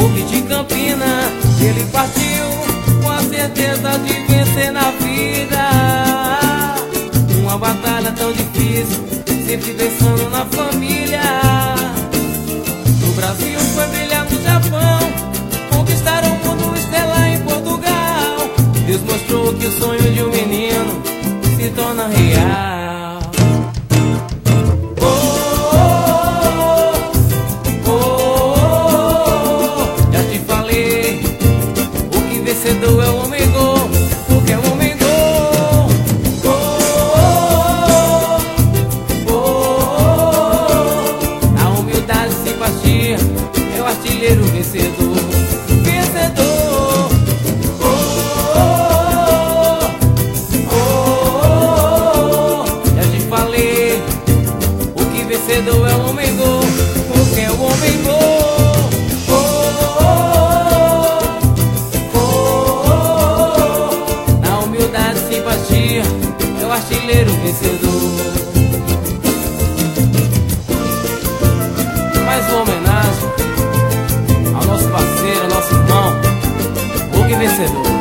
Hulk de Campina, ele partiu com a certeza de vencer na vida. Uma batalha tão difícil, sempre pensando na família. No Brasil foi brilhar no Japão, conquistar o mundo, estrelar em Portugal. Deus mostrou que o sonho de um menino se torna real. Já te falei, o que vencedor é o homem gol, porque é o homem gol. Na humildade e simpatia é o artilheiro vencedor. Vencedor. Já te falei, o que vencedor é o homem gol, porque é o homem gol. Na humildade e simpatia é o artilheiro vencedor. Mais uma homenagem ao nosso parceiro, ao nosso irmão, Hulk vencedor.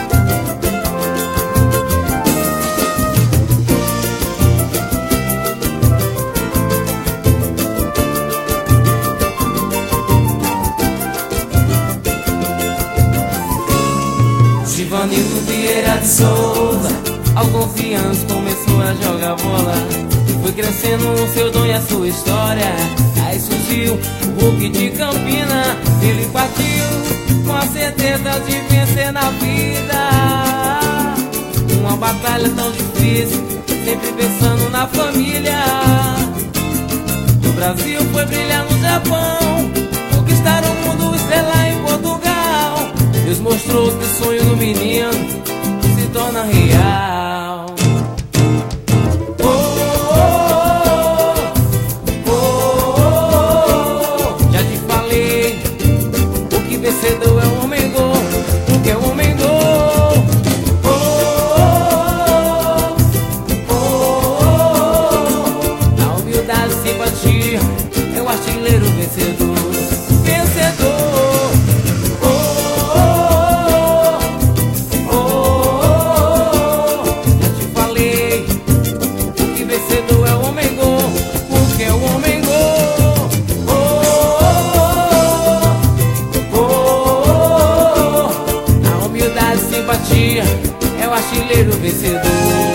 Givanildo Vieira de Souza, aos 11 anos começou a jogar bola. Foi crescendo o seu dom e a sua história. Aí surgiu o Hulk de Campina, ele partiu com a certeza de vencer na vida. Uma batalha tão difícil, sempre pensando na família. No Brasil foi brilhar no Japão, conquistar o mundo, estrelar em Portugal. Deus mostrou que o sonho do menino se torna real. Já te falei, o que vencedor é o homem gol, porque é o homem gol. Na humildade e simpatia é o artilheiro vencedor. Vencedor. Vencedor é o homem gol, porque é o homem gol. Na humildade e simpatia é o artilheiro vencedor.